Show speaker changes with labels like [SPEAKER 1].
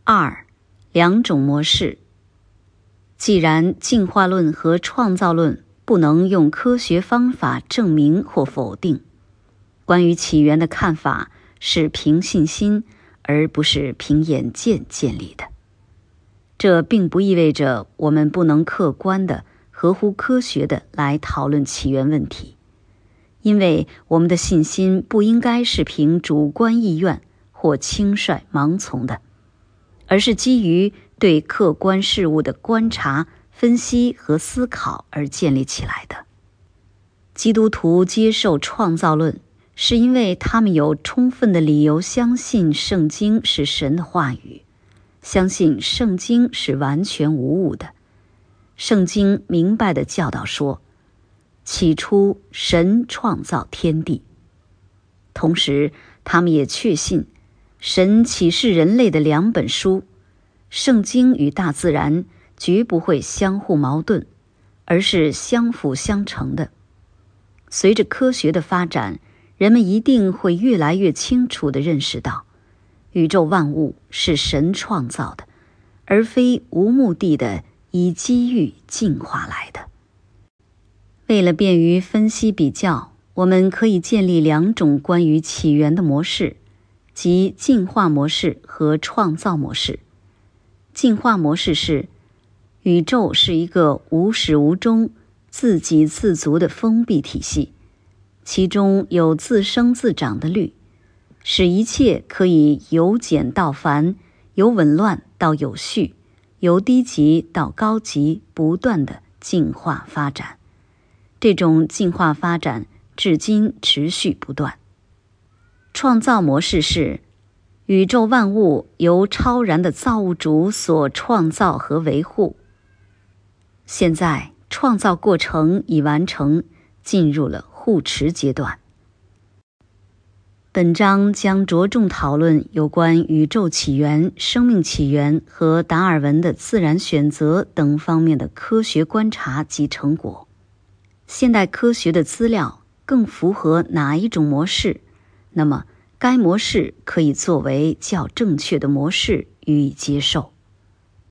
[SPEAKER 1] 二、两种模式。既然进化论和创造论不能用科学方法证明或否定，关于起源的看法是凭信心而不是凭眼见建立的。这并不意味着我们不能客观的、合乎科学的来讨论起源问题，因为我们的信心不应该是凭主观意愿或轻率盲从的，而是基于对客观事物的观察、分析和思考而建立起来的。基督徒接受创造论，是因为他们有充分的理由相信圣经是神的话语，相信圣经是完全无误的。圣经明白地教导说，起初神创造天地。同时他们也确信神启示人类的两本书，圣经与大自然绝不会相互矛盾，而是相辅相成的。随着科学的发展，人们一定会越来越清楚地认识到，宇宙万物是神创造的，而非无目的的以机遇进化来的。为了便于分析比较，我们可以建立两种关于起源的模式，即进化模式和创造模式。进化模式是，宇宙是一个无始无终、自给自足的封闭体系，其中有自生自长的律，使一切可以由简到繁，由紊乱到有序，由低级到高级不断的进化发展。这种进化发展至今持续不断。创造模式是，宇宙万物由超然的造物主所创造和维护。现在创造过程已完成，进入了护持阶段。本章将着重讨论有关宇宙起源、生命起源和达尔文的自然选择等方面的科学观察及成果。现代科学的资料更符合哪一种模式，那么该模式可以作为较正确的模式予以接受。